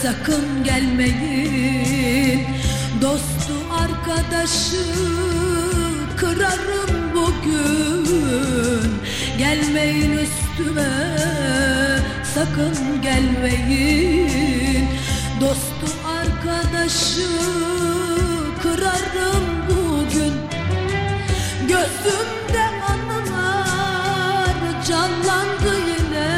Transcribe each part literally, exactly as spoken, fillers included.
sakın gelmeyin. Dostu arkadaşı kırarım bugün. Gelmeyin üstüme, sakın gelmeyin. Dostu arkadaşı kırarım bugün. Gözümde anılar canlandı yine.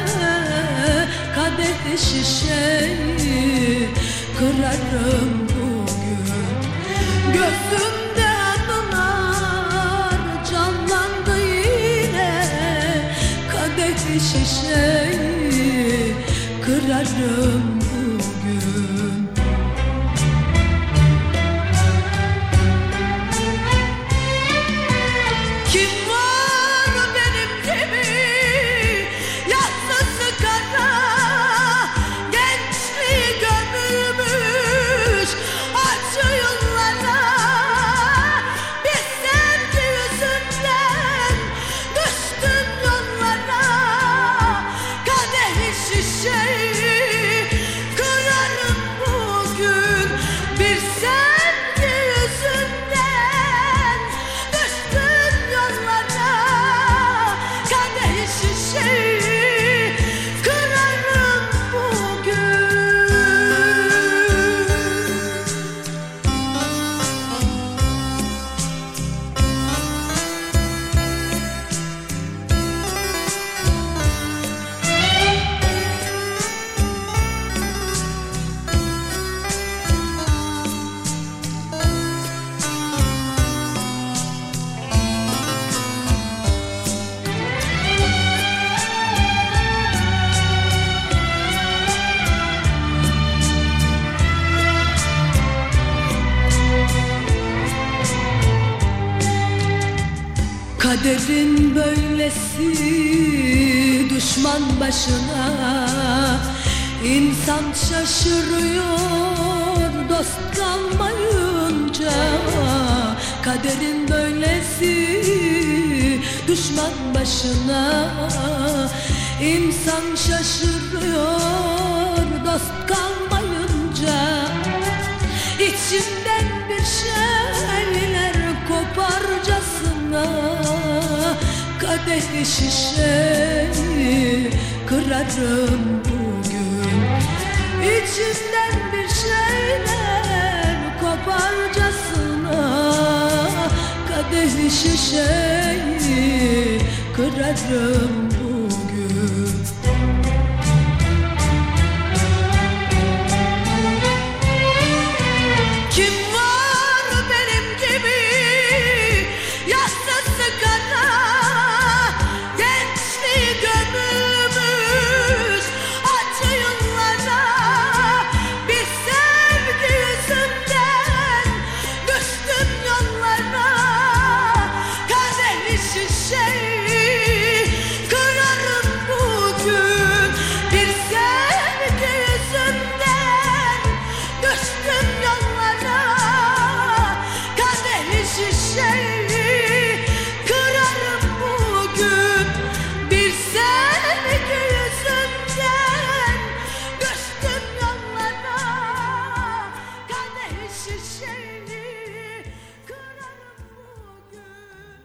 Kadeh şişeyi kırarım bugün. Gözümde anılar canlandı yine. Kadeh şişeyi kırarım bugün. Kim var benim gibi yassı kara, gençliği gömülmüş acı yıllara. Bir sevgi yüzünden düştüm yollara. Kadeh şişeyi kırarım bugün. Bir sevgi yüzünden düştüm yollara. Kadeh şişeyi kırarım bugün. Kaderin böylesi düşman başına. İnsan şaşırıyor dost kalmayınca. Kaderin böylesi düşman başına. İnsan şaşırıyor dost kalmayınca. İçimden bir şeyler koparcasına. Kadeh şişeyi kırarım bugün. İçimden bir şeyler koparcasına. Kadeh şişeyi kırarım